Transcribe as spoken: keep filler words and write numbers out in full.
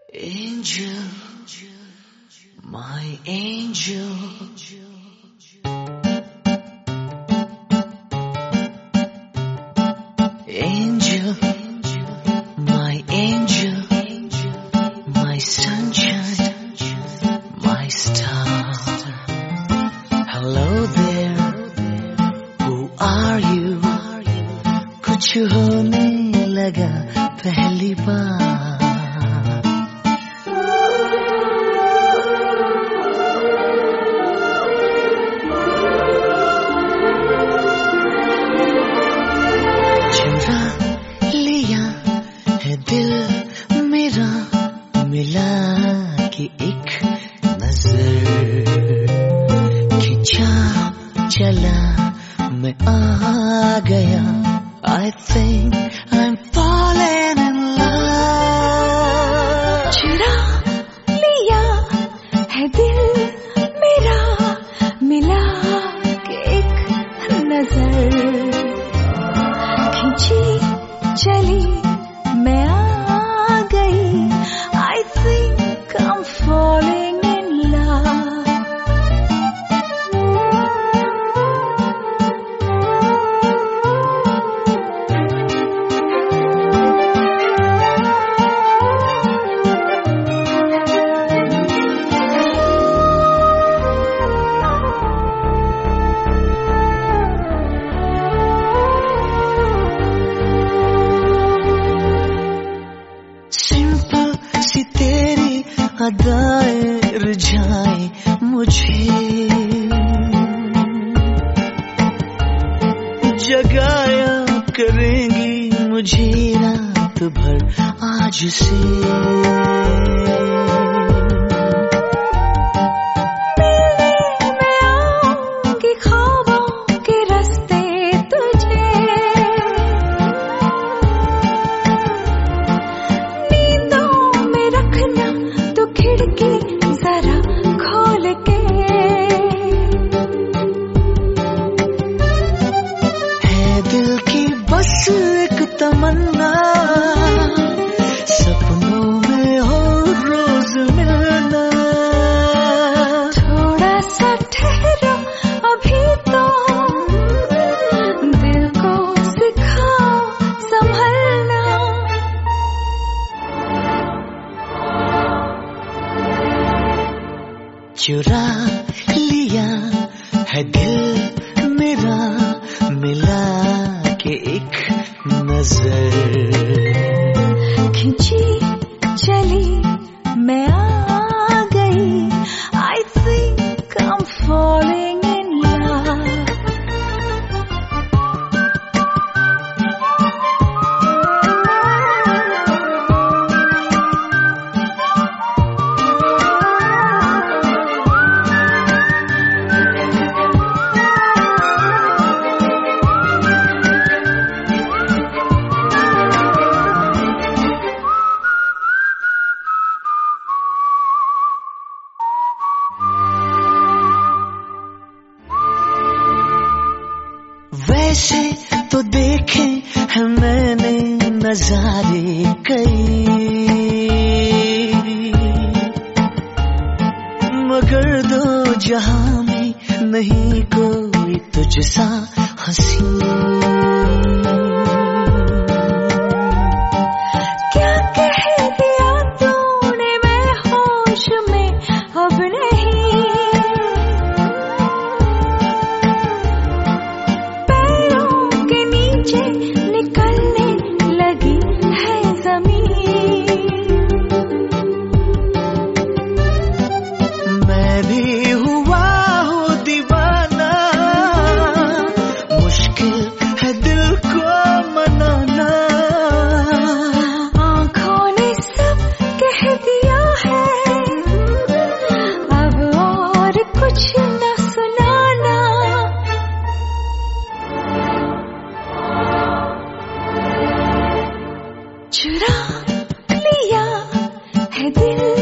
Angel, my angel. Angel, my angel, my sunshine, my star. Hello there, who are you? कुछ होने लगा पहली बार. चुरा लिया है दिल मेरा मिला कि एक नजर खिंचा चला मैं आ गया. I think I'm falling in love. चुरा लिया है दिल मेरा मिला कि एक नजर खिंची चली मैं आ गई. I think I'm falling in love. Simple सी तेरी अदाएं रिझाए मुझे, जगाया करेंगी मुझे रात भर आज से. मिलने मैं आऊंगी ख्वाबों के रास्ते तुझे, खिड़की जरा खोल के. है दिल की बस एक तमन्ना सपनों में हो रोज मिलना. थोड़ा सा ठहरो अभी तो दिल को सिखाओ संभलना. चुरा लिया है दिल मेरा मिला के एक नजर खिंची चली मैं आ गई. I think I'm falling in love. वैसे तो देखे हैं मैंने नजारे कई, मगर दो जहां में नहीं कोई तुझसा हंसी. क्या कह दिया तूने मैं होश में अब नहीं, पैरों के नीचे निकलने लगी है जमीन. मैं भी हुआ हूँ दीवाना, मुश्किल है दिल को मनाना. आँखों ने सब कह दिया है अब और कुछ न सुनाना. चुरा लिया है दिल